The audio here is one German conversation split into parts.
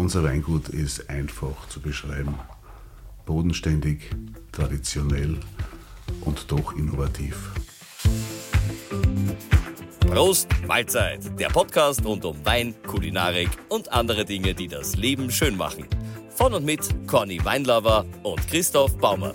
Unser Weingut ist einfach zu beschreiben. Bodenständig, traditionell und doch innovativ. Prost, Mahlzeit, der Podcast rund um Wein, Kulinarik und andere Dinge, die das Leben schön machen. Von und mit Conny Weinlover und Christoph Baumert.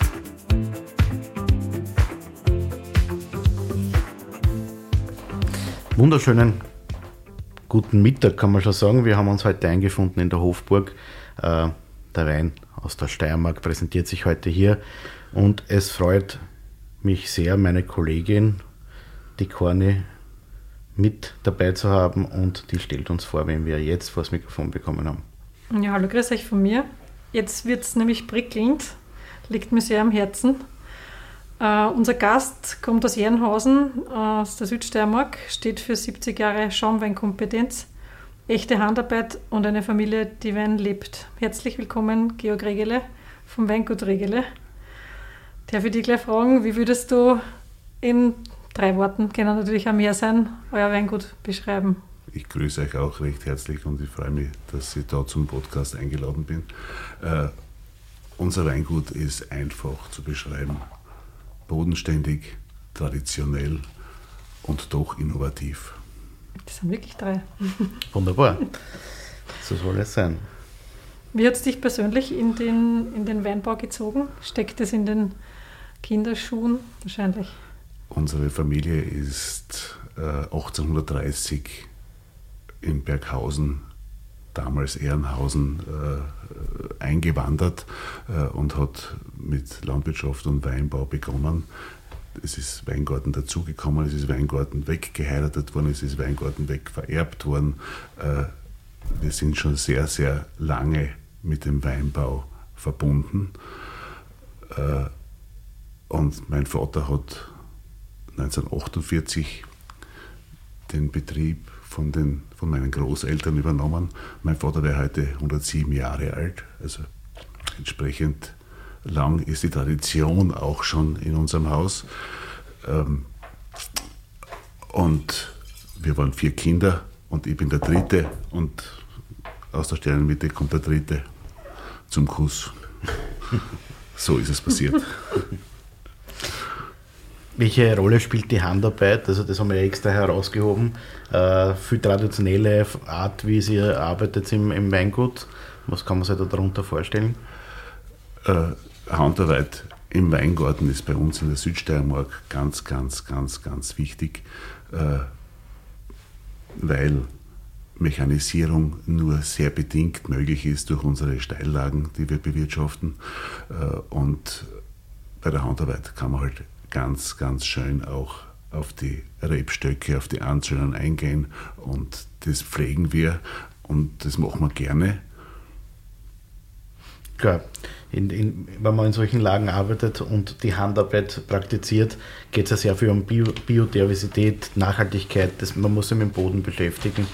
Wunderschönen guten Mittag, kann man schon sagen. Wir haben uns heute eingefunden in der Hofburg. Der Wein aus der Steiermark präsentiert sich heute hier und es freut mich sehr, meine Kollegin, die Conny, mit dabei zu haben und die stellt uns vor, wen wir jetzt vor das Mikrofon bekommen haben. Ja, hallo, grüß euch von mir. Jetzt wird es nämlich prickelnd, liegt mir sehr am Herzen. Unser Gast kommt aus Ehrenhausen, aus der Südsteiermark, steht für 70 Jahre Schaumweinkompetenz, echte Handarbeit und eine Familie, die Wein lebt. Herzlich willkommen, Georg Regele vom Weingut Regele. Darf ich dich gleich fragen, wie würdest du in 3 Worten, können natürlich auch mehr sein, euer Weingut beschreiben? Ich grüße euch auch recht herzlich und ich freue mich, dass ich da zum Podcast eingeladen bin. Unser Weingut ist einfach zu beschreiben. Bodenständig, traditionell und doch innovativ. Das sind wirklich 3. Wunderbar, so soll es sein. Wie hat es dich persönlich in den Weinbau gezogen? Steckt es in den Kinderschuhen wahrscheinlich? Unsere Familie ist 1830 in Berghausen, damals Ehrenhausen, eingewandert und hat mit Landwirtschaft und Weinbau begonnen. Es ist Weingarten dazugekommen, es ist Weingarten weggeheiratet worden, es ist Weingarten wegvererbt worden. Wir sind schon sehr, sehr lange mit dem Weinbau verbunden. Und mein Vater hat 1948 den Betrieb von meinen Großeltern übernommen. Mein Vater wäre heute 107 Jahre alt, also entsprechend lang ist die Tradition auch schon in unserem Haus. Und wir waren 4 Kinder und ich bin der 3. und aus der Sternenmitte kommt der 3. zum Kuss. So ist es passiert. Welche Rolle spielt die Handarbeit? Also das haben wir extra herausgehoben. Für traditionelle Art, wie ihr arbeitet im Weingut. Was kann man sich da darunter vorstellen? Handarbeit im Weingarten ist bei uns in der Südsteiermark ganz, ganz, ganz, ganz wichtig, weil Mechanisierung nur sehr bedingt möglich ist durch unsere Steillagen, die wir bewirtschaften. Und bei der Handarbeit kann man halt ganz, ganz schön auch auf die Rebstöcke, auf die Einzelnen eingehen und das pflegen wir und das machen wir gerne. Klar, wenn man in solchen Lagen arbeitet und die Handarbeit praktiziert, geht es ja sehr viel um Biodiversität, Nachhaltigkeit, man muss sich mit dem Boden beschäftigen.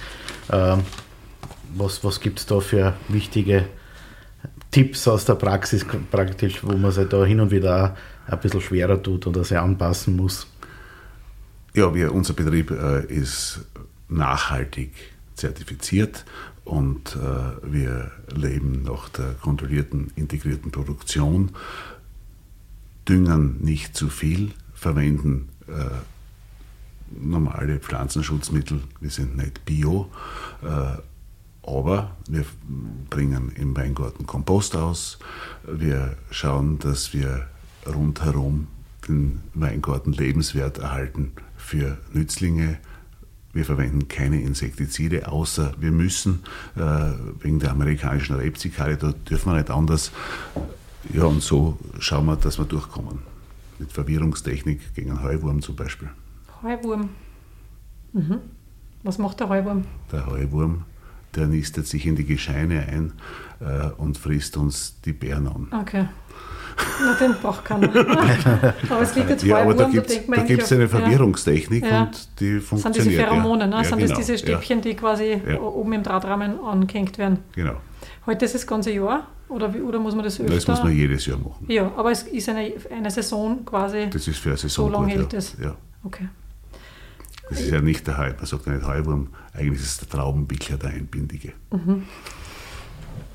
Was gibt es da für wichtige Tipps aus der Praxis praktisch, wo man sich da hin und wieder ein bisschen schwerer tut oder sich anpassen muss? Ja, unser Betrieb ist nachhaltig zertifiziert und wir leben nach der kontrollierten, integrierten Produktion, düngen nicht zu viel, verwenden normale Pflanzenschutzmittel, wir sind nicht bio, aber wir bringen im Weingarten Kompost aus, wir schauen, dass wir rundherum den Weingarten lebenswert erhalten für Nützlinge. Wir verwenden keine Insektizide, außer wir müssen, wegen der amerikanischen Rebzikale, da dürfen wir nicht anders. Ja, und so schauen wir, dass wir durchkommen. Mit Verwirrungstechnik gegen einen Heuwurm zum Beispiel. Heuwurm. Mhm. Was macht der Heuwurm? Der Heuwurm, der nistet sich in die Gescheine ein und frisst uns die Beeren an. Okay. Na, den braucht keiner. Aber es liegt jetzt ja, aber da gibt es eine Verwirrungstechnik und die funktioniert. Das sind diese Pheromone, ne? Ja, sind genau. das diese Stäbchen, die quasi oben im Drahtrahmen angehängt werden? Genau. Heute ist das ganze Jahr oder muss man das öfter? Das muss man jedes Jahr machen. Ja, aber es ist eine Saison quasi. Das ist für eine Saison. So lange gut, hält das? Ja. Okay. Das ist ja nicht der man sagt ja nicht Heuwurm, eigentlich ist es der Traubenwickler, der Einbindige. Mhm.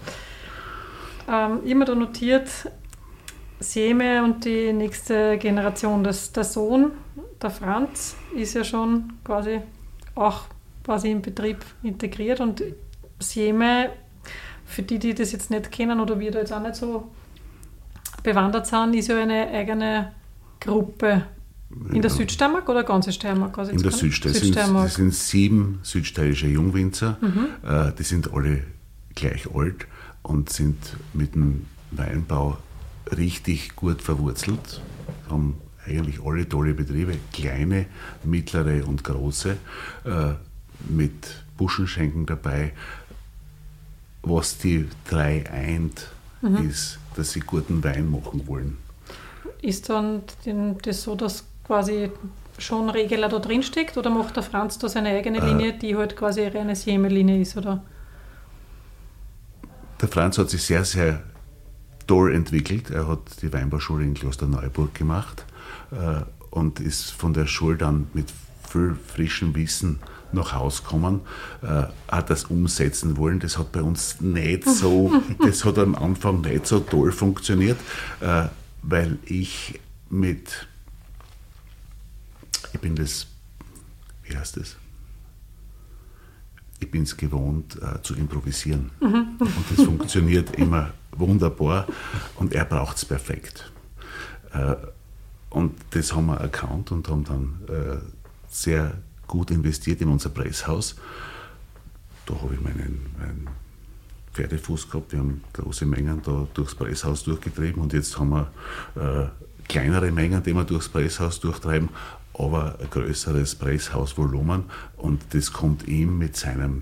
Ich habe mir da notiert, Sieme und die nächste Generation, der Sohn, der Franz, ist ja schon quasi im Betrieb integriert und Sieme, für die das jetzt nicht kennen oder wir da jetzt auch nicht so bewandert sind, ist ja eine eigene Gruppe. In der Südsteiermark oder ganze Steiermark? Also in der Südsteiermark. Das sind 7 südsteirische Jungwinzer. Die sind alle gleich alt und sind mit dem Weinbau richtig gut verwurzelt. Haben eigentlich alle tolle Betriebe, kleine, mittlere und große, mit Buschenschenken dabei. Was die 3 eint, ist, dass sie guten Wein machen wollen. Ist dann das so, dass quasi schon Regeler da drin steckt oder macht der Franz da seine eigene Linie, die halt quasi eine reine Sieme-Linie ist? Oder? Der Franz hat sich sehr, sehr toll entwickelt. Er hat die Weinbauschule in Klosterneuburg gemacht und ist von der Schule dann mit viel frischem Wissen nach Hause gekommen, hat das umsetzen wollen. Das hat bei uns nicht so, das hat am Anfang nicht so toll funktioniert, weil ich bin es gewohnt zu improvisieren. Und das funktioniert immer wunderbar und er braucht es perfekt. Und das haben wir erkannt und haben dann sehr gut investiert in unser Presshaus. Da habe ich meinen Pferdefuß gehabt. Wir haben große Mengen da durchs Presshaus durchgetrieben und jetzt haben wir kleinere Mengen, die wir durchs Presshaus durchtreiben, aber ein größeres Presshausvolumen und das kommt ihm mit seinem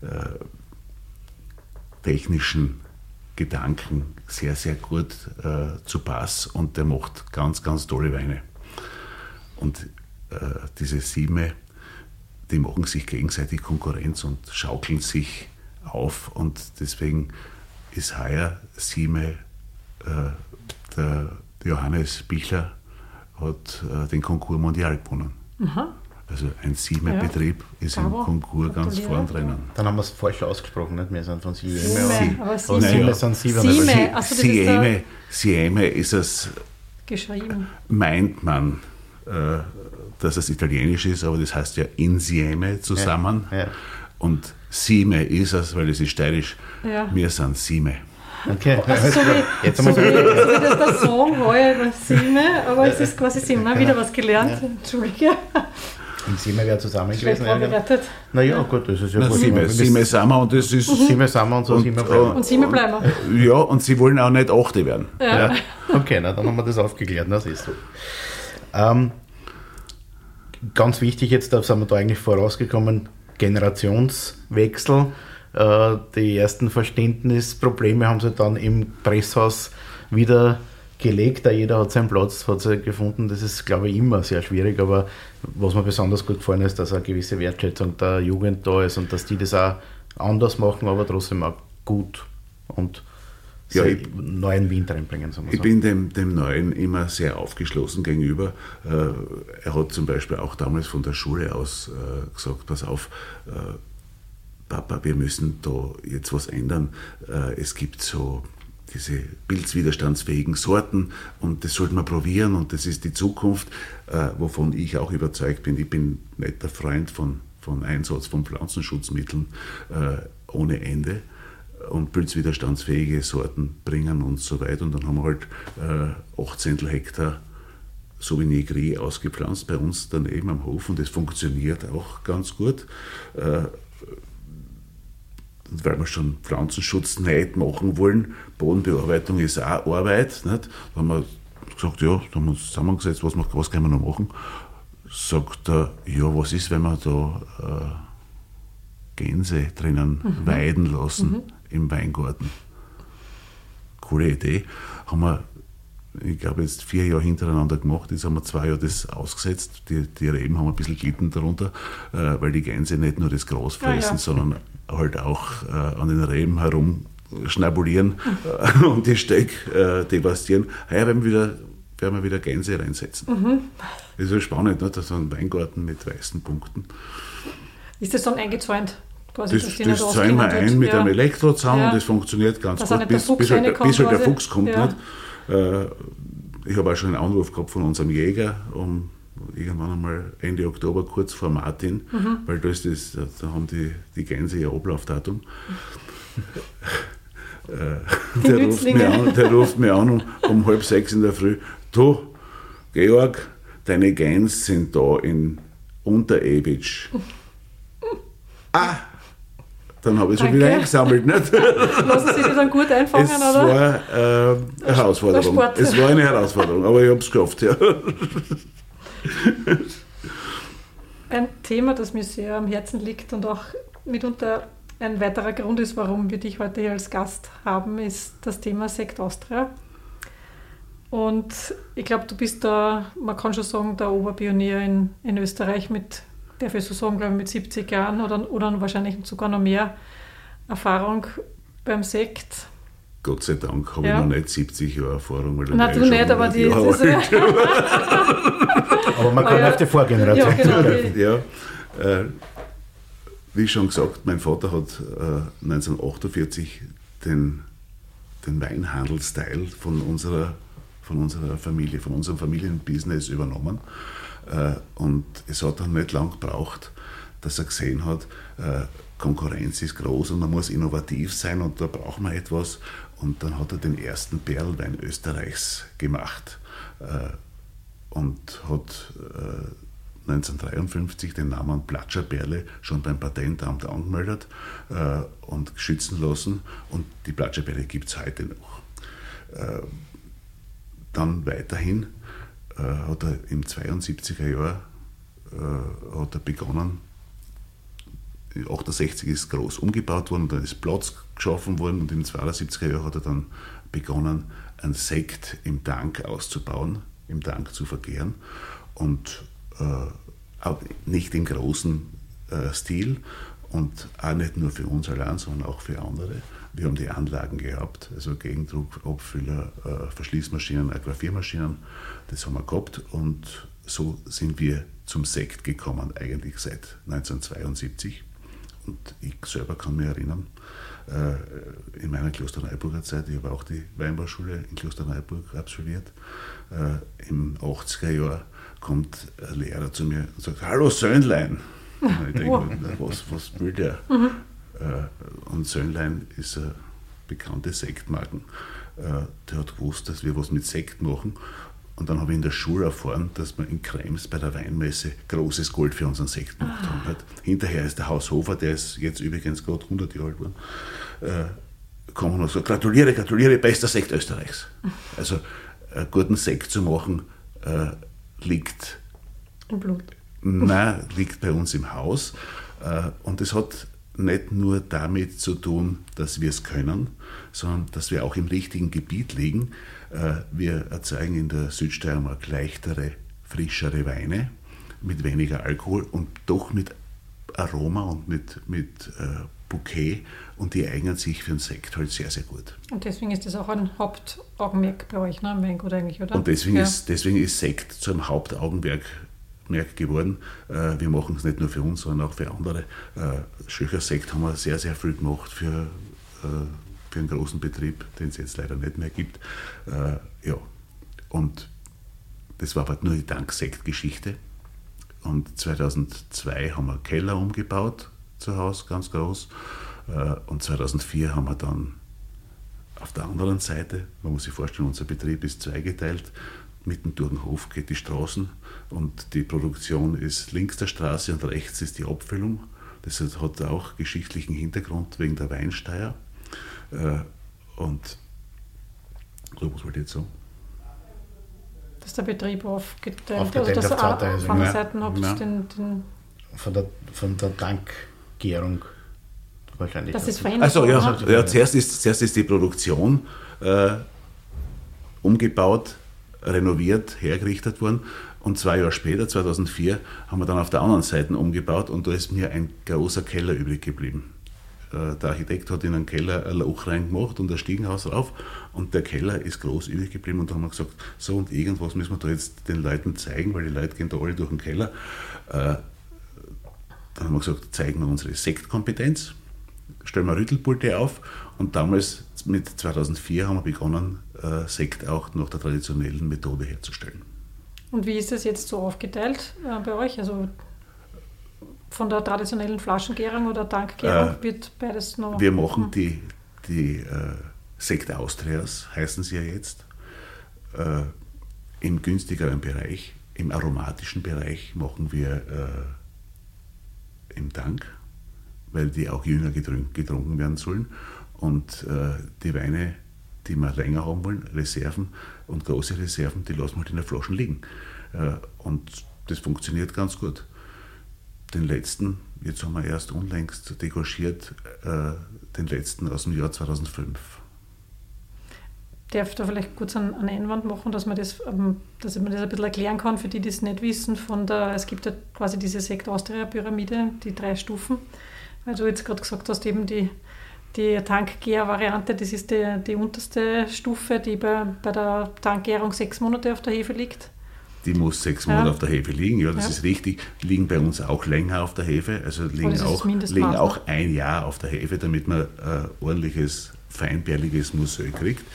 technischen Gedanken sehr, sehr gut zu Pass und der macht ganz, ganz tolle Weine. Und diese Sieme, die machen sich gegenseitig Konkurrenz und schaukeln sich auf und deswegen ist heuer Sieme, der Johannes Bichler hat den Concours Mondial gewonnen. Also ein Sieme-Betrieb ist im Concours ganz vorn drinnen. Dann haben wir es falsch ausgesprochen, nicht? Wir sind von Sieme. Sieme sind Sieme. Sieme ist es, geschrieben. Meint man, dass es italienisch ist, aber das heißt ja Insieme zusammen. Ja. Und Sieme ist es, weil es ist steirisch, wir sind Sieme. Okay. Also Jetzt haben wir das der Song heuer Sieme, aber es ist quasi Sieme. Wieder was gelernt. Entschuldige. In Sieme wäre zusammen gewesen. Vorbereitet. Naja, gut, das ist ja gut. Sieme sind wir und das ist... Sieme sind wir und so Sieme bleiben. Und Sieme bleiben wir. Ja, und sie wollen auch nicht 8 werden. Ja. Okay, dann haben wir das aufgeklärt. Das ist so. Ganz wichtig jetzt, da sind wir da eigentlich vorausgekommen, Generationswechsel. Die ersten Verständnisprobleme haben sie dann im Presshaus wieder gelegt. Jeder hat seinen Platz, hat sie gefunden. Das ist, glaube ich, immer sehr schwierig. Aber was mir besonders gut gefallen ist, dass eine gewisse Wertschätzung der Jugend da ist und dass die das auch anders machen, aber trotzdem auch gut und neuen Wind reinbringen. Ich bin dem Neuen immer sehr aufgeschlossen gegenüber. Er hat zum Beispiel auch damals von der Schule aus gesagt, pass auf, Papa, wir müssen da jetzt was ändern. Es gibt so diese pilzwiderstandsfähigen Sorten und das sollten wir probieren und das ist die Zukunft, wovon ich auch überzeugt bin. Ich bin nicht der Freund von Einsatz von Pflanzenschutzmitteln ohne Ende und pilzwiderstandsfähige Sorten bringen uns so weit und dann haben wir halt 18 Hektar Sauvignon Gris ausgepflanzt bei uns daneben am Hof und das funktioniert auch ganz gut. Weil wir schon Pflanzenschutz nicht machen wollen, Bodenbearbeitung ist auch Arbeit. Nicht? Da haben wir gesagt, ja, da haben wir uns zusammengesetzt, was können wir noch machen? Sagt er, ja, was ist, wenn wir da Gänse drinnen weiden lassen im Weingarten? Coole Idee. Haben wir, ich glaube, jetzt 4 Jahre hintereinander gemacht. Jetzt haben wir 2 Jahre das ausgesetzt. Die Reben haben ein bisschen gelitten darunter, weil die Gänse nicht nur das Gras fressen, sondern halt auch an den Reben herum schnabulieren und die Steck devastieren. Heuer werden wir wieder Gänse reinsetzen. Das ist ja spannend, ne? Das ist ein Weingarten mit weißen Punkten. Ist das dann eingezäunt quasi, Das zahlen wir ein mit einem Elektrozaun und das funktioniert ganz gut, bis halt der Fuchs kommt. Nicht? Ich habe auch schon einen Anruf gehabt von unserem Jäger, irgendwann einmal Ende Oktober, kurz vor Martin, weil da haben die Gänse ihr Ablaufdatum. Der ruft mich an um 5:30 in der Früh. Du, Georg, deine Gänse sind da in Unterewitsch. Dann habe ich schon wieder eingesammelt. Nicht? Lassen Sie das dann gut einfangen, es oder? War eine Herausforderung. Es war eine Herausforderung, aber ich habe es geschafft. Ja. Ein Thema, das mir sehr am Herzen liegt und auch mitunter ein weiterer Grund ist, warum wir dich heute hier als Gast haben, ist das Thema Sekt Austria. Und ich glaube, du bist da, man kann schon sagen, der Oberpionier in Österreich mit, darf ich so sagen, glaube ich, mit 70 Jahren oder wahrscheinlich sogar noch mehr Erfahrung beim Sekt. Gott sei Dank habe ich noch nicht 70 Jahre Erfahrung. Weil nein, du nicht, aber die... Aber man kann auf die Vorgeneration. Ja, wie schon gesagt, mein Vater hat 1948 den Weinhandelsteil von unserer Familie, von unserem Familienbusiness übernommen. Und es hat dann nicht lang gebraucht, dass er gesehen hat, Konkurrenz ist groß und man muss innovativ sein und da braucht man etwas. Und dann hat er den ersten Perlwein Österreichs gemacht und hat 1953 den Namen Platscherperle schon beim Patentamt angemeldet und schützen lassen. Und die Platscherperle gibt es heute noch. Dann weiterhin hat er im 72er Jahr hat er begonnen. 68 ist groß umgebaut worden, dann ist Platz geschaffen worden und im 72er Jahr hat er dann begonnen, einen Sekt im Tank auszubauen, im Tank zu vergären und auch nicht im großen Stil und auch nicht nur für uns allein, sondern auch für andere. Wir haben die Anlagen gehabt, also Gegendruck, Abfüller, Verschließmaschinen, Aquafiermaschinen, das haben wir gehabt und so sind wir zum Sekt gekommen, eigentlich seit 1972. Und ich selber kann mich erinnern, in meiner Klosterneuburger Zeit, ich habe auch die Weinbauschule in Klosterneuburg absolviert, im 80er Jahr kommt ein Lehrer zu mir und sagt, hallo Söhnlein. Und ich denke, was will der? Und Söhnlein ist eine bekannte Sektmarke. Der hat gewusst, dass wir was mit Sekt machen. Und dann habe ich in der Schule erfahren, dass wir in Krems bei der Weinmesse großes Gold für unseren Sekt gemacht haben. Hinterher ist der Haushofer, der ist jetzt übrigens gerade 100 Jahre alt geworden, gekommen und hat gesagt, gratuliere, bester Sekt Österreichs. Also einen guten Sekt zu machen, liegt im Blut. Nein, liegt bei uns im Haus. Und es hat nicht nur damit zu tun, dass wir es können, sondern dass wir auch im richtigen Gebiet liegen. Wir erzeugen in der Südsteiermark leichtere, frischere Weine mit weniger Alkohol und doch mit Aroma und mit Bouquet und die eignen sich für den Sekt halt sehr, sehr gut. Und deswegen ist das auch ein Hauptaugenmerk bei euch, ne, im Weingut eigentlich, oder? Und deswegen ist Sekt zu einem Hauptaugenmerk geworden. Wir machen es nicht nur für uns, sondern auch für andere. Schöcher Sekt haben wir sehr, sehr viel gemacht für einen großen Betrieb, den es jetzt leider nicht mehr gibt. Ja. Und das war aber nur die Danksektgeschichte. Und 2002 haben wir einen Keller umgebaut zu Hause, ganz groß. Und 2004 haben wir dann auf der anderen Seite, man muss sich vorstellen, unser Betrieb ist zweigeteilt, mitten durch den Hof geht die Straßen und die Produktion ist links der Straße und rechts ist die Abfüllung. Das hat auch geschichtlichen Hintergrund wegen der Weinsteier. Und so, was wollte ich jetzt sagen? Dass der Betrieb aufgeteilt also dass ihr auf einer Seite habt den von der Tankgärung wahrscheinlich. Das ist verändert. Also ja, zuerst ist die Produktion umgebaut, renoviert, hergerichtet worden und 2 Jahre später, 2004, haben wir dann auf der anderen Seite umgebaut und da ist mir ein großer Keller übrig geblieben. Der Architekt hat in einen Keller ein Loch reingemacht und ein Stiegenhaus rauf und der Keller ist groß übrig geblieben und da haben wir gesagt, so und irgendwas müssen wir da jetzt den Leuten zeigen, weil die Leute gehen da alle durch den Keller. dann haben wir gesagt, zeigen wir unsere Sektkompetenz, stellen wir Rüttelpulte auf und damals mit 2004 haben wir begonnen, Sekt auch nach der traditionellen Methode herzustellen. Und wie ist das jetzt so aufgeteilt bei euch? Also von der traditionellen Flaschengärung oder Tankgärung wird beides noch... Wir machen die Sekt Austrias, heißen sie ja jetzt, im günstigeren Bereich, im aromatischen Bereich machen wir im Tank, weil die auch jünger getrunken werden sollen. Und die Weine, die wir länger haben wollen, Reserven und große Reserven, die lassen wir halt in der Flaschen liegen. Und das funktioniert ganz gut. Den letzten, jetzt haben wir erst unlängst degorgiert, den letzten aus dem Jahr 2005. Darf da vielleicht kurz einen Einwand machen, dass man das ein bisschen erklären kann, für die das nicht wissen. Es gibt ja quasi diese Sekt Austria Pyramide, die 3 Stufen. Weil du jetzt gerade gesagt hast, eben die Tankgär-Variante, das ist die unterste Stufe, die bei der Tankgärung 6 Monate auf der Hefe liegt. Die muss 6 Monate auf der Hefe liegen, ja, das ist richtig. Die liegen bei uns auch länger auf der Hefe, also liegen auch 1 Jahr auf der Hefe, damit man ordentliches, feinperliges Mousseux kriegt.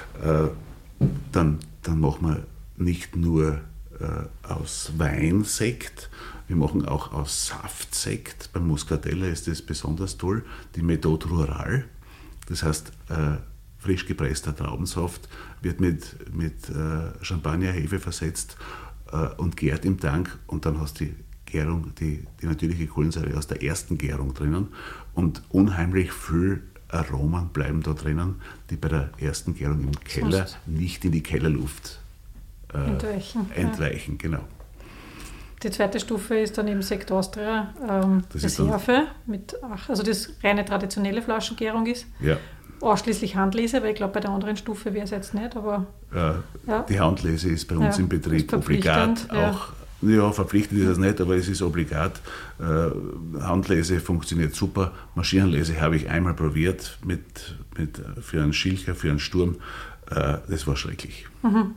Dann machen wir nicht nur aus Weinsekt, wir machen auch aus Saftsekt. Beim Muscatella ist das besonders toll, die Methode Rural. Das heißt, frisch gepresster Traubensaft wird mit Champagnerhefe versetzt und gärt im Tank und dann hast du die Gärung, die natürliche Kohlensäure aus der ersten Gärung drinnen und unheimlich viel Aromen bleiben da drinnen, die bei der ersten Gärung im Keller nicht in die Kellerluft entweichen. Genau. Die zweite Stufe ist dann eben Sekt Austria Reserve, also das reine traditionelle Flaschengärung ist. Ja. Ausschließlich Handlese, weil ich glaube, bei der anderen Stufe wäre es jetzt nicht, aber... Die Handlese ist bei uns im Betrieb obligat. Verpflichtend ist es nicht, aber es ist obligat. Handlese funktioniert super. Maschinenlese habe ich einmal probiert für einen Schilcher, für einen Sturm. Das war schrecklich.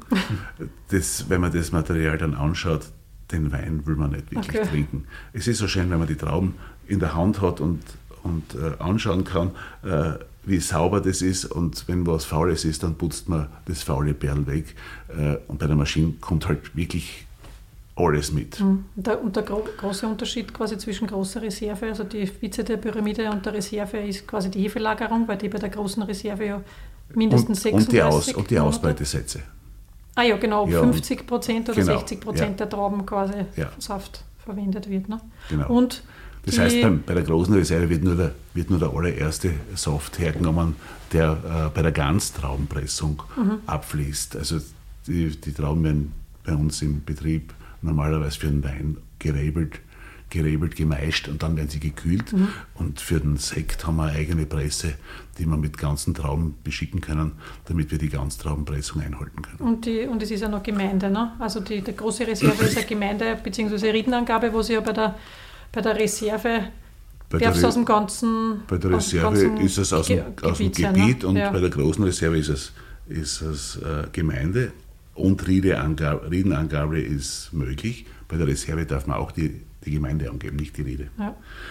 Wenn man das Material dann anschaut, den Wein will man nicht wirklich trinken. Es ist so schön, wenn man die Trauben in der Hand hat und anschauen kann, wie sauber das ist, und wenn was Faules ist, dann putzt man das faule Perl weg, und bei der Maschine kommt halt wirklich alles mit. Und der große Unterschied quasi zwischen großer Reserve, also die Spitze der Pyramide, und der Reserve ist quasi die Hefelagerung, weil die bei der großen Reserve ja mindestens 36 und die Ausbeitesätze. Ah ja, genau, 50% oder 60% der Trauben quasi Saft verwendet wird. Ne? Genau. Und das heißt, bei der großen Reserve wird nur der allererste Saft hergenommen, der bei der Ganztraubenpressung abfließt. Also die Trauben werden bei uns im Betrieb normalerweise für den Wein gerebelt, gemeischt und dann werden sie gekühlt. Und für den Sekt haben wir eine eigene Presse, die wir mit ganzen Trauben beschicken können, damit wir die Ganztraubenpressung einhalten können. Und es ist ja noch Gemeinde, ne? Also die große Reserve ist eine Gemeinde bzw. Riedenangabe, wo sie ja bei der Reserve darf es aus dem ganzen... Bei der Reserve ist es aus dem Gebiet, und bei der großen Reserve ist es Gemeinde, und Riedenangabe ist möglich. Bei der Reserve darf man auch die Gemeinde angeben, nicht die Riede. Ja.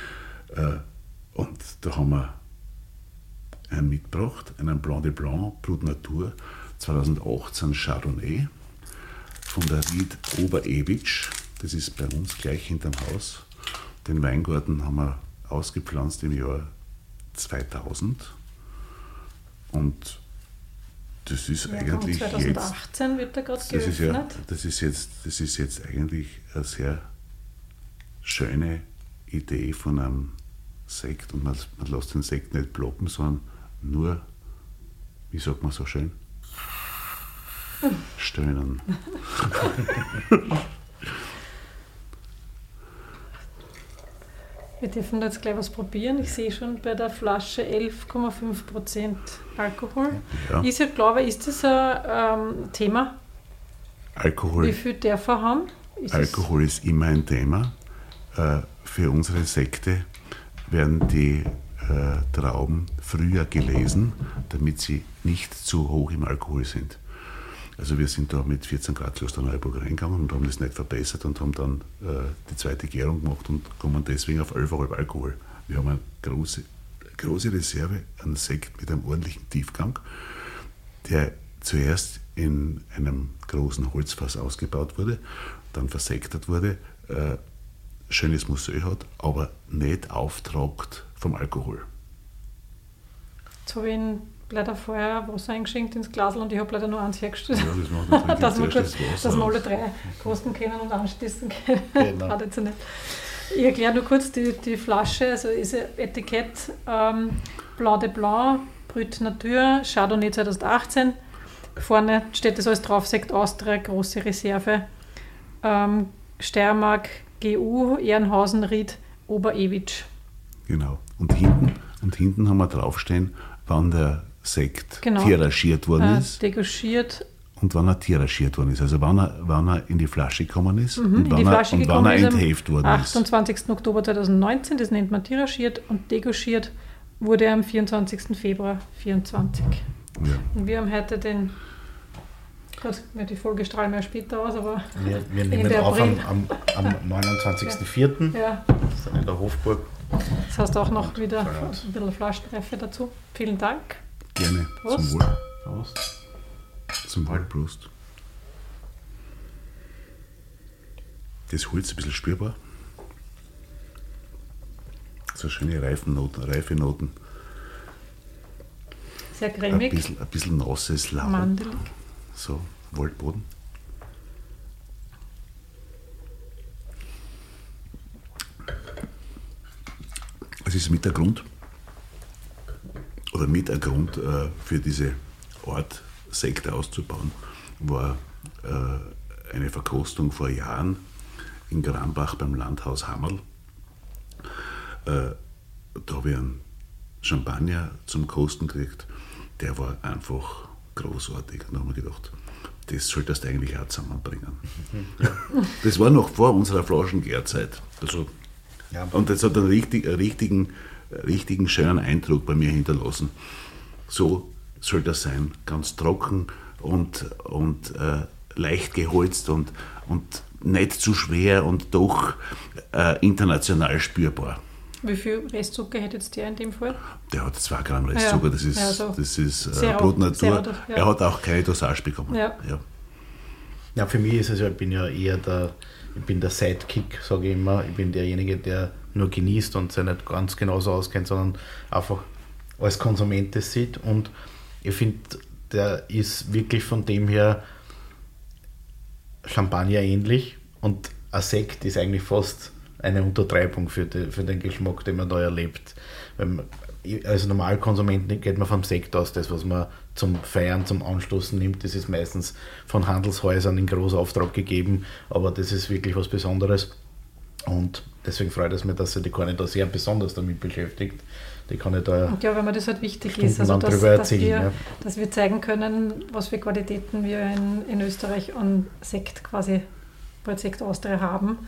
Und da haben wir einen mitgebracht, einen Blanc de Blanc, Brut Natur, 2018 Chardonnay von der Ried Oberewitsch. Das ist bei uns gleich hinterm Haus. Den Weingarten haben wir ausgepflanzt im Jahr 2000. Und das ist eigentlich 2018 jetzt, wird der gerade geöffnet. Das ist jetzt eigentlich eine sehr schöne Idee von einem Sekt, und man lässt den Sekt nicht ploppen, sondern nur, wie sagt man so schön, stöhnen. Wir dürfen jetzt gleich was probieren. Ich sehe schon bei der Flasche 11,5% Alkohol. Ja. Ist ja, glaube ich, ist das ein Thema? Alkohol. Wie viel darf er haben? Alkohol ist immer ein Thema. Für unsere Sekte werden die Trauben früher gelesen, damit sie nicht zu hoch im Alkohol sind. Also wir sind da mit 14 Grad Klosterneuburg reingegangen und haben das nicht verbessert und haben dann die zweite Gärung gemacht und kommen deswegen auf 11,5 Alkohol. Wir haben eine große Reserve an Sekt mit einem ordentlichen Tiefgang, der zuerst in einem großen Holzfass ausgebaut wurde, dann versektert wurde, schönes Mousseux hat, aber nicht auftragt vom Alkohol. Jetzt habe ich ihn leider vorher Wasser eingeschenkt ins Glas und ich habe leider nur eins hergestellt. Ja, das macht natürlich dass wir zuerst das Wasser dass wir aus. alle drei kosten können und anschließen können. Genau. Traditionell. Ich erkläre nur kurz die Flasche. Also ist ein Etikett Blanc de Blanc, Brut Natur, Chardonnay 2018. Vorne steht das alles drauf, Sekt Austria, große Reserve, Steiermark, GU, Ehrenhausen, Ried, Oberewitsch. Genau. Und hinten haben wir draufstehen, wann der Sekt tirachiert worden ist Degorgiert. und wann er tirachiert worden ist. Also wann er in die Flasche gekommen ist und wann er ist entheft worden am ist. 28. Oktober 2019, das nennt man tirachiert, und degorgiert wurde am 24. Februar 2024. Ja. Und wir haben heute den, Gott, die Folge strahlen wir später aus, aber Wir nehmen Ende auf April. am 29.04. Ja, in der Hofburg. das heißt auch noch wieder Feierabend. ein bisschen Flaschenreife dazu. Vielen Dank. Gerne. Prost. Zum Wohl. Prost. Zum Wohl. Prost. Das Holz ein bisschen spürbar. So schöne reife Noten. Sehr cremig, Ein bisschen nasses Laub. mandelig. So, Waldboden. Es ist mit ein Grund für diese Art Sekt auszubauen, war eine Verkostung vor Jahren in Grambach beim Landhaus Hammerl. Da habe ich einen Champagner zum Kosten gekriegt, der war einfach großartig. Und da haben wir gedacht, das solltest du eigentlich auch zusammenbringen. Das war noch vor unserer Flaschengärzeit. Also, Ja. und das hat einen richtigen schönen Eindruck bei mir hinterlassen. So soll das sein, ganz trocken und leicht geholzt und nicht zu schwer und doch international spürbar. Wie viel Restzucker hätte jetzt der in dem Fall? Der hat 2 Gramm Restzucker, das ist Zero, Brut Natur. Zero, ja. Er hat auch keine Dosage bekommen. Ja. Ja, für mich ist es ja, ich bin ja eher der Sidekick, sage ich immer. Ich bin derjenige, der nur genießt und sich nicht ganz genauso auskennt, sondern einfach als Konsument das sieht. Und ich finde, der ist wirklich von dem her Champagner ähnlich und ein Sekt ist eigentlich fast eine Untertreibung für den Geschmack, den man da erlebt. Als Normalkonsument geht man vom Sekt aus, das, was man zum Feiern, zum Anstoßen nimmt, das ist meistens von Handelshäusern in Großauftrag gegeben, aber das ist wirklich was Besonderes und deswegen freut es mich, dass sich die Conny da sehr besonders damit beschäftigt. Die kann ich da Und ja, wenn mir das halt wichtig ist, also stundenlang drüber dass erzählen. wir zeigen können, was für Qualitäten wir in Österreich an Sekt quasi bei Sekt Austria haben.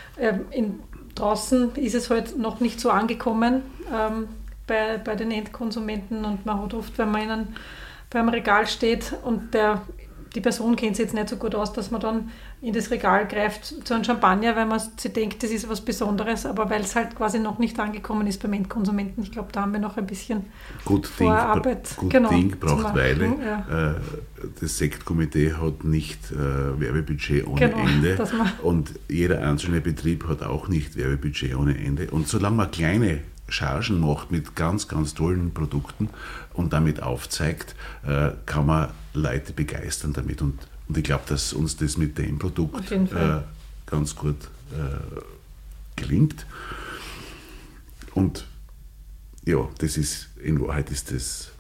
Draußen ist es halt noch nicht so angekommen bei den Endkonsumenten und man hat oft, wenn man beim Regal steht und die Person kennt sich jetzt nicht so gut aus, dass man dann in das Regal greift zu einem Champagner, weil man sich denkt, das ist was Besonderes, aber weil es halt quasi noch nicht angekommen ist beim Endkonsumenten. Ich glaube, da haben wir noch ein bisschen Vorarbeit. Ding braucht Weile. Ja. Das Sektkomitee hat nicht Werbebudget ohne Ende und jeder einzelne Betrieb hat auch nicht Werbebudget ohne Ende. Und solange man kleine Chargen macht mit ganz, ganz tollen Produkten und damit aufzeigt, kann man Leute begeistern damit. Und ich glaube, dass uns das mit dem Produkt ganz gut gelingt. Und ja, in Wahrheit ist das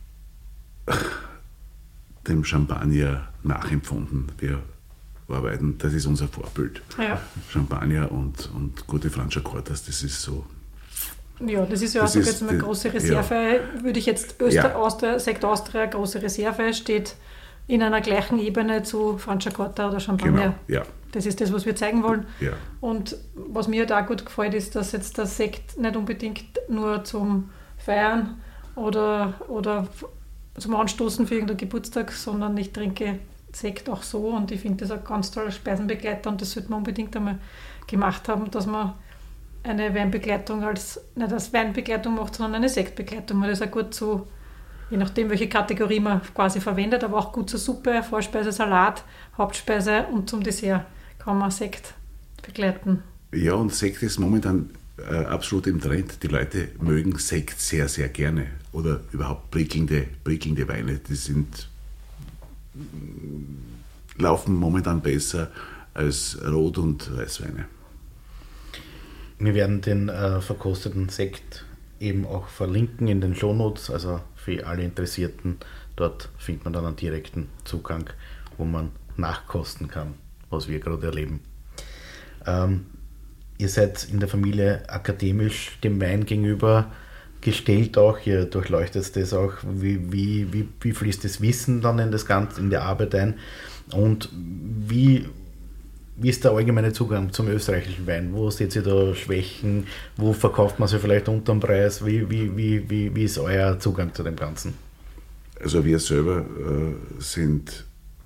dem Champagner nachempfunden. Wir arbeiten, das ist unser Vorbild. Ja. Champagner und gute Franciacortas, das ist so. Ja, das ist ja auch jetzt eine große Reserve, würde ich jetzt Sekt Austria, große Reserve, steht in einer gleichen Ebene zu Franciacorta oder Champagner. Genau, ja. Das ist das, was wir zeigen wollen. Ja. Und was mir da gut gefällt, ist, dass jetzt der Sekt nicht unbedingt nur zum Feiern oder zum Anstoßen für irgendeinen Geburtstag, sondern ich trinke Sekt auch so und ich finde das ein ganz toller Speisenbegleiter und das sollte man unbedingt einmal gemacht haben, dass man eine Weinbegleitung nicht als Weinbegleitung macht, sondern eine Sektbegleitung, weil das auch gut so, je nachdem welche Kategorie man quasi verwendet, aber auch gut zur Suppe, Vorspeise, Salat, Hauptspeise und zum Dessert kann man Sekt begleiten. Ja, und Sekt ist momentan absolut im Trend. Die Leute mögen Sekt sehr, sehr gerne. Oder überhaupt prickelnde Weine. Die laufen momentan besser als Rot- und Weißweine. Wir werden den verkosteten Sekt eben auch verlinken in den Shownotes. Also für alle Interessierten, dort findet man dann einen direkten Zugang, wo man nachkosten kann, was wir gerade erleben. Ihr seid in der Familie akademisch dem Wein gegenüber gestellt auch, ihr durchleuchtet das auch, wie fließt das Wissen dann in das Ganze, in die Arbeit ein und wie ist der allgemeine Zugang zum österreichischen Wein? Wo seht ihr da Schwächen? Wo verkauft man sie vielleicht unter dem Preis? Wie ist euer Zugang zu dem Ganzen? Also wir selber sind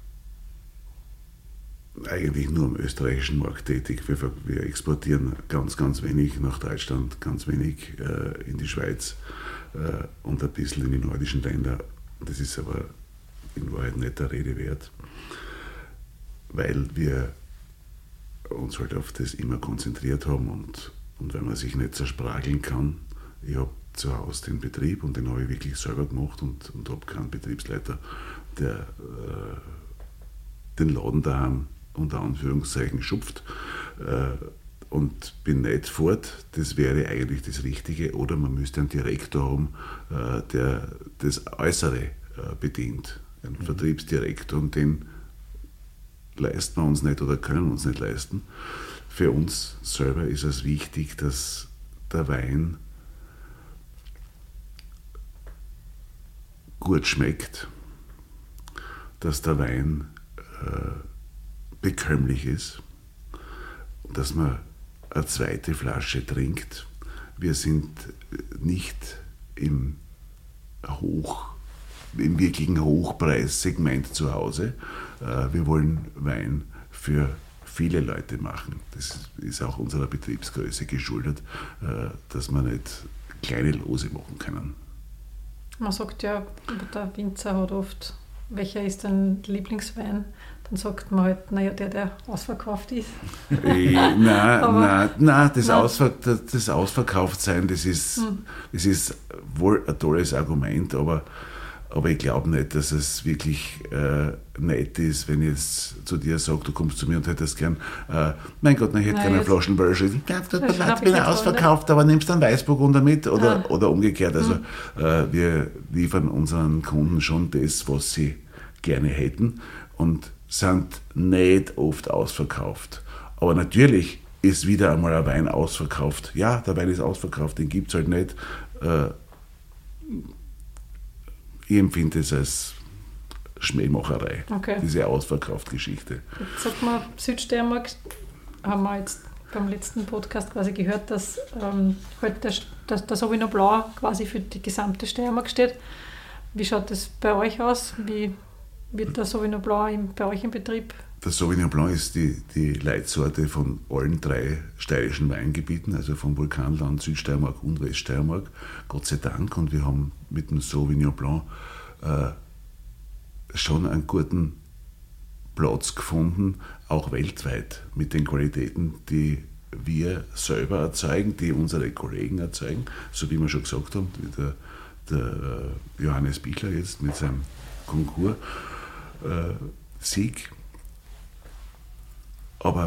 eigentlich nur am österreichischen Markt tätig. Wir exportieren ganz, ganz wenig nach Deutschland, ganz wenig in die Schweiz und ein bisschen in die nordischen Länder. Das ist aber in Wahrheit nicht der Rede wert, weil wir uns halt auf das immer konzentriert haben und weil man sich nicht zersprageln kann. Ich habe zu Hause den Betrieb und den habe ich wirklich selber gemacht und habe keinen Betriebsleiter, der den Laden daheim unter Anführungszeichen schupft und bin nicht fort. Das wäre eigentlich das Richtige. Oder man müsste einen Direktor haben, der das Äußere bedient. Einen Vertriebsdirektor, und den leisten wir uns nicht oder können uns nicht leisten. Für uns selber ist es wichtig, dass der Wein gut schmeckt, dass der Wein bekömmlich ist und dass man eine zweite Flasche trinkt. Wir sind nicht im wirklichen Hochpreissegment zu Hause. Wir wollen Wein für viele Leute machen. Das ist auch unserer Betriebsgröße geschuldet, dass wir nicht kleine Lose machen können. Man sagt ja, der Winzer hat oft, welcher ist dein Lieblingswein? Dann sagt man halt, naja, der ausverkauft ist. Das Ausverkauftsein, das ist wohl ein tolles Argument, aber ich glaube nicht, dass es wirklich nett ist, wenn ich jetzt zu dir sage, du kommst zu mir und hättest gern, mein Gott, ich hätte gerne eine Flaschen Börsche. Ich bin ausverkauft, aber nimmst du einen Weißburgunder mit oder umgekehrt. Also wir liefern unseren Kunden schon das, was sie gerne hätten und sind nicht oft ausverkauft. Aber natürlich ist wieder einmal ein Wein ausverkauft. Ja, der Wein ist ausverkauft, den gibt es halt nicht. Ich empfinde es als Schmähmacherei, diese Ausverkauf-Geschichte. Jetzt sagt man, Südsteiermark, haben wir jetzt beim letzten Podcast quasi gehört, dass halt der Sauvignon Blanc quasi für die gesamte Steiermark steht. Wie schaut das bei euch aus? Wie wird der Sauvignon Blanc bei euch im Betrieb? Der Sauvignon Blanc ist die Leitsorte von allen 3 steirischen Weingebieten, also von Vulkanland, Südsteiermark und Weststeiermark, Gott sei Dank. Und wir haben mit dem Sauvignon Blanc schon einen guten Platz gefunden, auch weltweit, mit den Qualitäten, die wir selber erzeugen, die unsere Kollegen erzeugen, so wie wir schon gesagt haben, wie der Johannes Bichler jetzt mit seinem Konkurssieg. Aber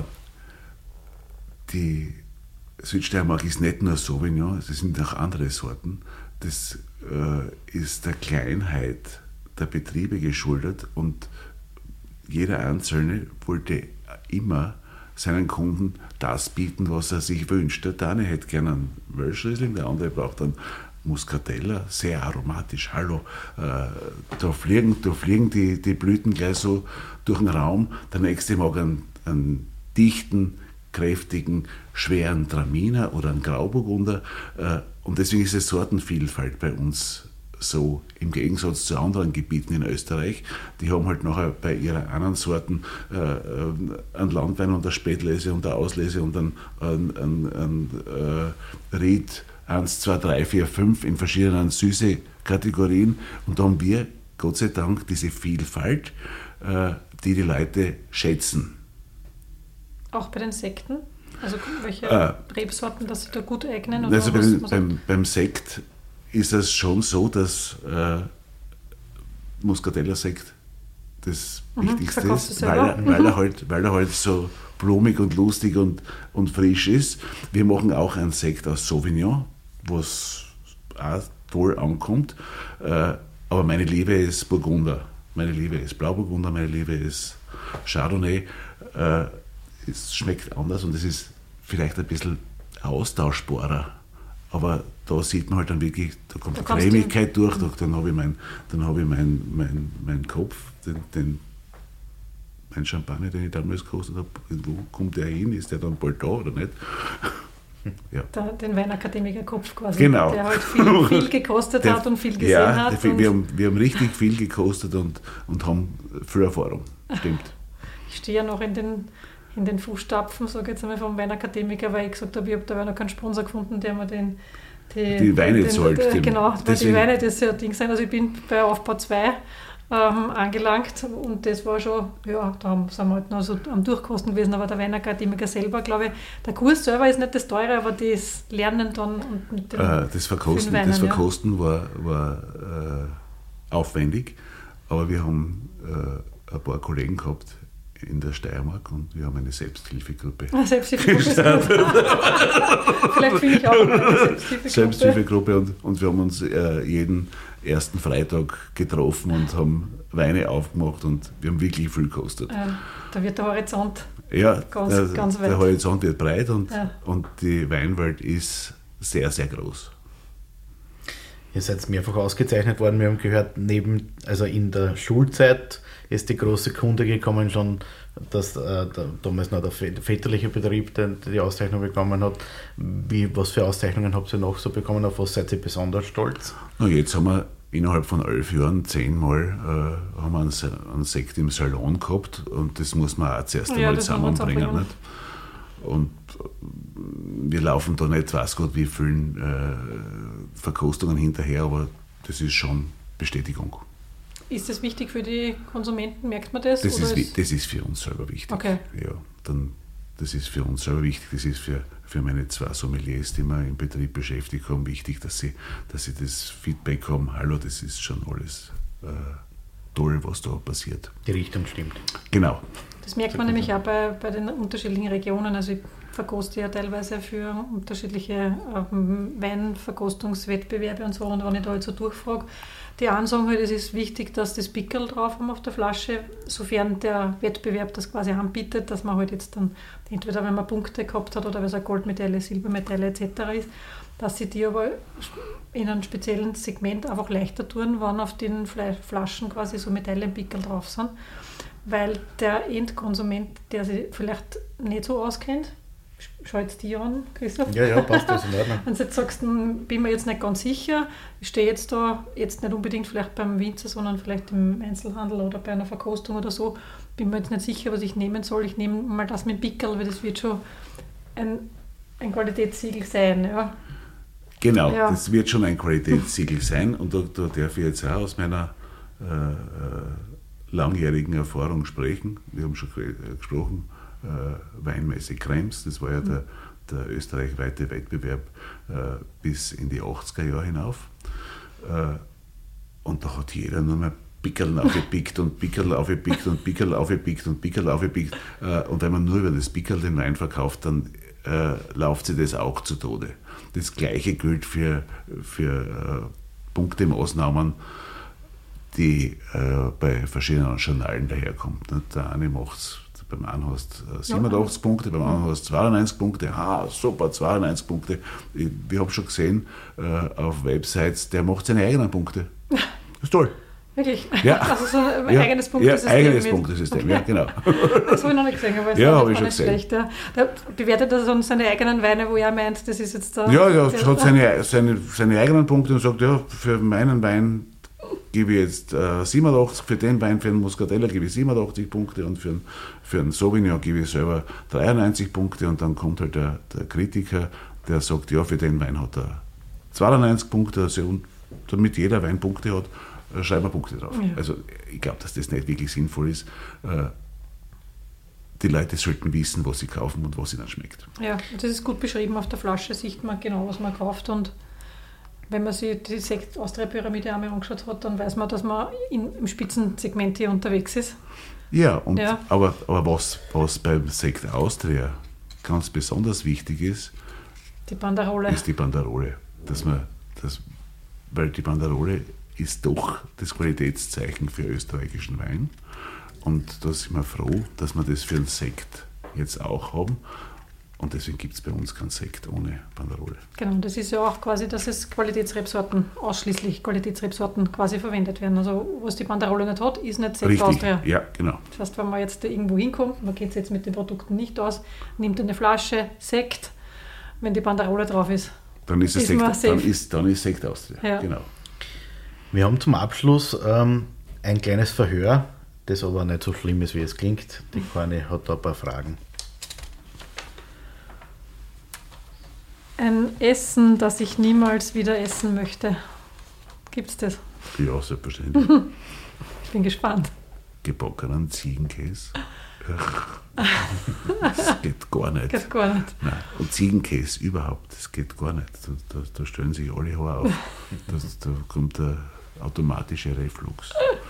die Südsteiermark ist nicht nur Sauvignon, es sind auch andere Sorten. Das ist der Kleinheit der Betriebe geschuldet und jeder Einzelne wollte immer seinen Kunden das bieten, was er sich wünscht. Der eine hätte gerne einen Welschriesling, der andere braucht einen Muscatella, sehr aromatisch. Hallo, da fliegen die Blüten gleich so durch den Raum. Der nächste mag einen dichten, kräftigen, schweren Traminer oder einen Grauburgunder. Und deswegen ist es Sortenvielfalt bei uns so im Gegensatz zu anderen Gebieten in Österreich. Die haben halt nachher bei ihren anderen Sorten einen Landwein und eine Spätlese und eine Auslese und einen Ried 1, 2, 3, 4, 5 in verschiedenen süße Kategorien. Und da haben wir, Gott sei Dank, diese Vielfalt, die Leute schätzen. Auch bei den Sekten? Also welche Rebsorten, dass sie da gut eignen? Oder also beim Sekt ist es schon so, dass Muscatella-Sekt das Wichtigste ist, weil er halt so blumig und lustig und frisch ist. Wir machen auch einen Sekt aus Sauvignon, was auch toll ankommt. Aber meine Liebe ist Burgunder, meine Liebe ist Blauburgunder, meine Liebe ist Chardonnay. Es schmeckt anders und es ist vielleicht ein bisschen austauschbarer. Aber da sieht man halt dann wirklich, da kommt die Cremigkeit durch, dann habe ich meinen Kopf, mein Champagner, den ich damals gekostet habe, wo kommt der hin? Ist der dann bald da oder nicht? Ja. Den Weinakademiker-Kopf quasi, genau. Der halt viel gekostet hat und viel gesehen hat. Wir haben richtig viel gekostet und haben viel Erfahrung, stimmt. Ich stehe ja noch in den Fußstapfen, sage ich jetzt einmal, vom Weinakademiker, weil ich gesagt habe, ich habe da noch keinen Sponsor gefunden, der mir die Weine zahlt. Genau, weil die Weine, das ist ja ein Ding sein. Also ich bin bei Aufbau 2 angelangt und das war schon, ja, da sind wir halt noch so am Durchkosten gewesen, aber der Weinakademiker selber, glaube ich, der Kurs selber ist nicht das teure, aber das Lernen dann und mit dem das Verkosten war aufwendig, aber wir haben ein paar Kollegen gehabt in der Steiermark und wir haben eine Selbsthilfegruppe. Selbsthilfegruppe. Vielleicht finde ich auch eine Selbsthilfegruppe und wir haben uns jeden ersten Freitag getroffen und haben Weine aufgemacht und wir haben wirklich viel gekostet. Da wird der Horizont ganz weit. Der Horizont wird breit und die Weinwelt ist sehr, sehr groß. Ihr seid mehrfach ausgezeichnet worden. Wir haben gehört, also in der Schulzeit ist die große Kunde gekommen schon, dass damals noch der väterliche Betrieb die Auszeichnung bekommen hat. Was für Auszeichnungen habt ihr noch so bekommen? Auf was seid ihr besonders stolz? Na, jetzt haben wir innerhalb von 11 Jahren 10 Mal haben wir einen Sekt im Salon gehabt und das muss man auch zuerst einmal zusammenbringen. Nicht? Und wir laufen da nicht, weiß Gott, wie vielen Verkostungen hinterher, aber das ist schon Bestätigung. Ist das wichtig für die Konsumenten? Merkt man das? Das ist für uns selber wichtig. Okay. Ja, das ist für uns selber wichtig. Das ist für meine 2 Sommeliers, die wir im Betrieb beschäftigt haben, wichtig, dass sie das Feedback haben. Hallo, das ist schon alles toll, was da passiert. Die Richtung stimmt. Genau. Das merkt man nämlich auch bei den unterschiedlichen Regionen. Also ich verkoste ja teilweise für unterschiedliche Weinverkostungswettbewerbe und so. Und wenn ich da jetzt so durchfrage, die einen sagen halt, es ist wichtig, dass das Pickel drauf haben auf der Flasche, sofern der Wettbewerb das quasi anbietet, dass man halt jetzt dann, entweder wenn man Punkte gehabt hat oder wenn es eine Goldmedaille, Silbermedaille etc. ist, dass sie die aber in einem speziellen Segment einfach leichter tun, wenn auf den Flaschen quasi so Medaillenpickel drauf sind. Weil der Endkonsument, der sich vielleicht nicht so auskennt, schau jetzt die an, Christoph. Ja, passt das in Ordnung. Wenn du jetzt sagst, bin mir jetzt nicht ganz sicher, ich stehe jetzt da, jetzt nicht unbedingt vielleicht beim Winzer, sondern vielleicht im Einzelhandel oder bei einer Verkostung oder so, bin mir jetzt nicht sicher, was ich nehmen soll. Ich nehme mal das mit Pickel, weil das wird schon ein Qualitätssiegel sein. Ja. Genau, das wird schon ein Qualitätssiegel sein und da darf ich jetzt auch aus meiner langjährigen Erfahrung sprechen. Wir haben schon gesprochen, Weinmesse Krems, das war ja der österreichweite Wettbewerb bis in die 80er Jahre hinauf. Und da hat jeder nur mehr Pickeln aufgepickt und Pickel aufgepickt und Pickel aufgepickt und Pickel aufgepickt. Und wenn man nur über das Pickel den Wein verkauft, dann läuft sich das auch zu Tode. Das Gleiche gilt für Punktemaßnahmen, die bei verschiedenen Journalen daherkommen. Der eine macht es, beim einen hast 87 Punkte, beim anderen hast 92 Punkte. Super, 92 Punkte. Ich habe schon gesehen auf Websites, der macht seine eigenen Punkte. Das ist toll. Wirklich? Ja. Also so ein eigenes Punktesystem. Ja, eigenes Punktesystem, okay. Ja, genau. Das habe ich noch nicht gesehen, aber ja, habe ich schon gesehen. Schlecht. Ja. Da bewertet er so seine eigenen Weine, wo er meint, das ist jetzt da... Ja, hat seine eigenen Punkte und sagt, ja, für meinen Wein gebe ich jetzt 87, für den Wein, für den Muscatella gebe ich 87 Punkte und für einen Sauvignon gebe ich selber 93 Punkte und dann kommt halt der Kritiker, der sagt, ja, für den Wein hat er 92 Punkte, also, und damit jeder Wein Punkte hat, schreiben wir Punkte drauf. Ja. Also ich glaube, dass das nicht wirklich sinnvoll ist. Die Leute sollten wissen, was sie kaufen und was ihnen schmeckt. Ja, das ist gut beschrieben auf der Flasche, sieht man genau, was man kauft, und wenn man sich die Sekt-Austria-Pyramide einmal angeschaut hat, dann weiß man, dass man im Spitzensegment hier unterwegs ist. Ja, aber was beim Sekt Austria ganz besonders wichtig ist, die Banderole. Ist die Banderole. Weil die Banderole ist doch das Qualitätszeichen für österreichischen Wein. Und da sind wir froh, dass wir das für den Sekt jetzt auch haben. Und deswegen gibt es bei uns keinen Sekt ohne Banderole. Genau, das ist ja auch quasi, dass es ausschließlich Qualitätsrebsorten quasi verwendet werden. Also was die Banderole nicht hat, ist nicht Sekt Richtig. Austria. Ja, genau. Das heißt, wenn man jetzt irgendwo hinkommt, man kennt es jetzt mit den Produkten nicht aus, nimmt eine Flasche Sekt, wenn die Banderole drauf ist. Dann ist es dann ist Sekt Austria. Ja. Genau. Wir haben zum Abschluss ein kleines Verhör, das aber nicht so schlimm ist, wie es klingt. Die Conny hat da ein paar Fragen. Ein Essen, das ich niemals wieder essen möchte. Gibt's das? Ja, selbstverständlich. Ich bin gespannt. Gebackenen Ziegenkäse. Das geht gar nicht. Geht gar nicht. Nein. Und Ziegenkäse überhaupt, das geht gar nicht. Da stellen sich alle Haare auf. Da kommt der automatische Reflux.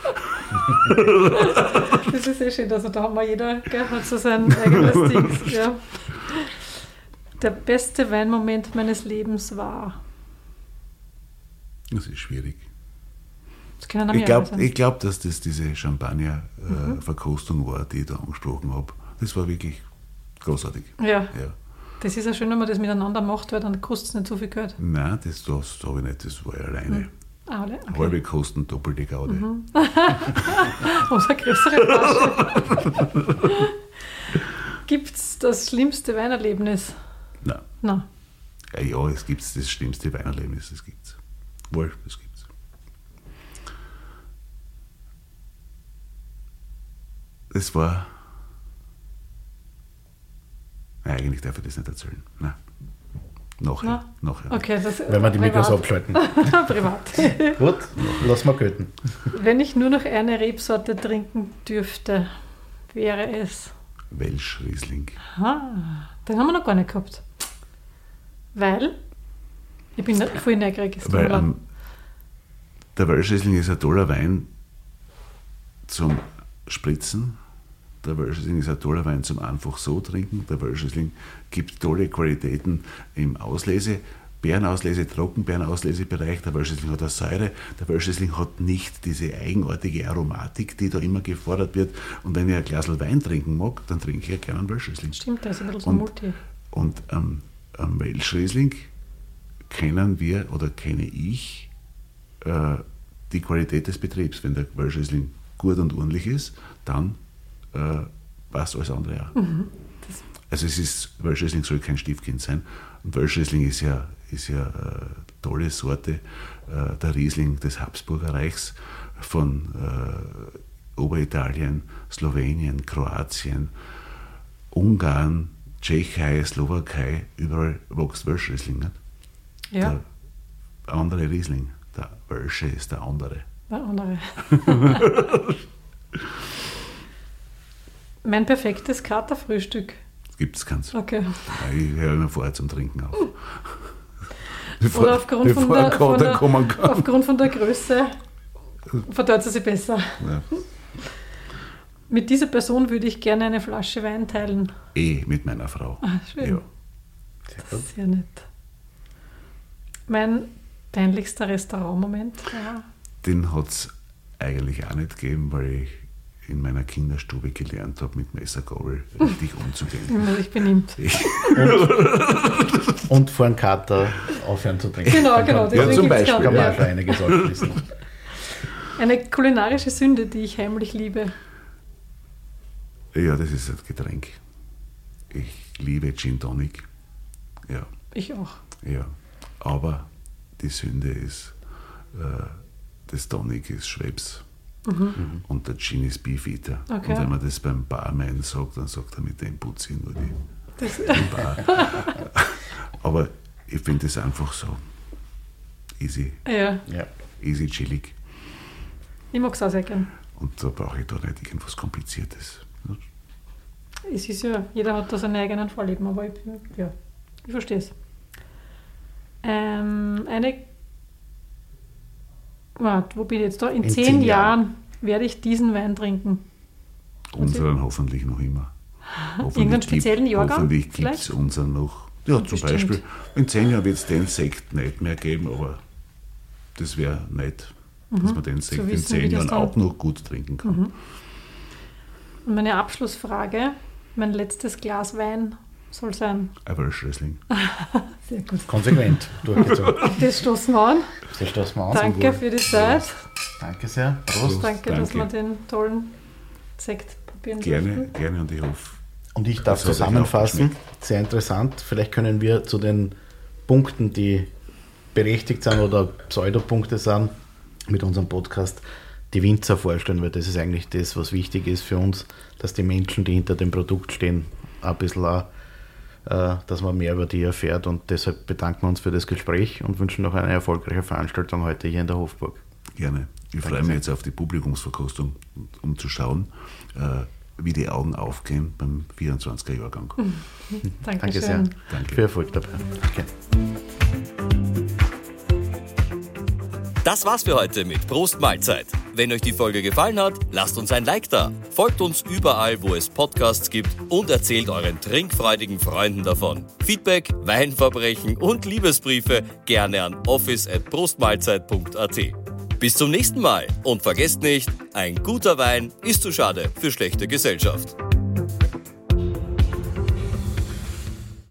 Das ist schön, also da haben wir jeder, hat so sein eigenes Ding. Ja. Der beste Weinmoment meines Lebens war? Das ist schwierig. Das können mehrere sein. Ich glaube, dass das diese Champagner-Verkostung war, die ich da angesprochen habe. Das war wirklich großartig. Ja. Das ist ja schön, wenn man das miteinander macht, weil dann kostet es nicht so viel Geld. Nein, das habe ich nicht, das war ja alleine. Okay. Halbe Kosten, doppelte Gaude. Umso größere Flasche. Gibt es das schlimmste Weinerlebnis? Nein. Ja, es gibt das schlimmste Weinerlebnis, das gibt es. Wohl, das gibt es. Das war... Nein, eigentlich darf ich das nicht erzählen. Nein. Nachher. Okay, wenn wir die Mikros abschalten. Privat. Gut, lass mal gelten. Wenn ich nur noch eine Rebsorte trinken dürfte, wäre es... Welsch Riesling. Den haben wir noch gar nicht gehabt. Weil? Ich bin voll neugierig. Weil der Welsch Riesling ist ein toller Wein zum Spritzen. Der Welsch Riesling ist ein toller Wein zum einfach so trinken. Der Welsch Riesling gibt tolle Qualitäten im Auslese, Beerenauslese, Trockenbeerenauslesebereich. Der Welsch Riesling hat eine Säure. Der Welsch Riesling hat nicht diese eigenartige Aromatik, die da immer gefordert wird. Und wenn ich ein Glas Wein trinken mag, dann trinke ich ja gerne einen Welsch Riesling. Stimmt, das ist ein bisschen so Multi. Und am Welsch Riesling kenne ich die Qualität des Betriebs. Wenn der Welsch Riesling gut und ordentlich ist, dann passt alles andere auch. Also Welsch Riesling soll kein Stiefkind sein. Und Welsch Riesling ist ja eine tolle Sorte, der Riesling des Habsburger Reichs von Oberitalien, Slowenien, Kroatien, Ungarn, Tschechei, Slowakei, überall wächst Welsch Riesling. Nicht? Ja. Der andere Riesling, der Welsche ist der andere. Der andere. Mein perfektes Katerfrühstück. Gibt es keins. Okay. Ich höre immer vorher zum Trinken auf. Oder aufgrund von der Größe verteilt sie sich besser. Ja. Mit dieser Person würde ich gerne eine Flasche Wein teilen. Mit meiner Frau. Schön. Ja. Sehr nett. Mein peinlichster Restaurantmoment? Ja. Den hat es eigentlich auch nicht gegeben, weil ich in meiner Kinderstube gelernt habe, mit Messergabel richtig umzugehen. Wie man sich benimmt. Und vor einem Kater aufhören zu trinken. Genau. Ja, zum Beispiel kann man auch schon einiges ausschließen. Eine kulinarische Sünde, die ich heimlich liebe. Ja, das ist ein Getränk. Ich liebe Gin Tonic. Ja. Ich auch. Ja. Aber die Sünde ist, das Tonic ist Schweppes. Und der Gin ist Beefeater. Okay. Und wenn man das beim Barman sagt, dann sagt er, mit dem putze ich nur die Bar. Aber ich finde es einfach so easy, Ja, easy chillig. ich mag es auch sehr gern. Und da brauche ich da nicht irgendwas Kompliziertes. Es ist ja, jeder hat da seine eigenen Vorlieben, aber ich verstehe es. Wo bin ich jetzt da? In 10 Jahren werde ich diesen Wein trinken. Unseren hoffentlich noch immer. Irgendeinen speziellen Jahrgang? Hoffentlich gibt vielleicht? es unseren noch. Ja, zum Bestimmt. Beispiel. In 10 Jahren wird es den Sekt nicht mehr geben, aber das wäre nett, dass man den Sekt in wissen, 10 wie das Jahren dann- auch noch gut trinken kann. Und meine Abschlussfrage, mein letztes Glas Wein soll sein. Irish Riesling. Sehr gut. Konsequent durchgezogen. Das stoßen wir an. Das stoßen wir an. Danke für die Zeit. Danke sehr. Prost. Danke, dass Danke. wir den tollen Sekt probieren Gerne, durften. gerne und ich hoffe, Und ich darf Das hat euch auch zusammenfassen, geschmeckt. sehr interessant, vielleicht können wir zu den Punkten, die berechtigt sind oder Pseudopunkte sind, mit unserem Podcast die Winzer vorstellen, weil das ist eigentlich das, was wichtig ist für uns, dass die Menschen, die hinter dem Produkt stehen, ein bisschen auch, dass man mehr über die erfährt, und deshalb bedanken wir uns für das Gespräch und wünschen noch eine erfolgreiche Veranstaltung heute hier in der Hofburg. gerne. Ich freue mich jetzt auf die Publikumsverkostung, um zu schauen, wie die Augen aufgehen beim 24er Jahrgang. Danke sehr. Dankeschön. Danke. Viel Erfolg dabei. Danke. Das war's für heute mit Prost Mahlzeit. Wenn euch die Folge gefallen hat, lasst uns ein Like da. Folgt uns überall, wo es Podcasts gibt, und erzählt euren trinkfreudigen Freunden davon. Feedback, Weinverbrechen und Liebesbriefe gerne an office@prostmahlzeit.at. Bis zum nächsten Mal und vergesst nicht, ein guter Wein ist zu schade für schlechte Gesellschaft.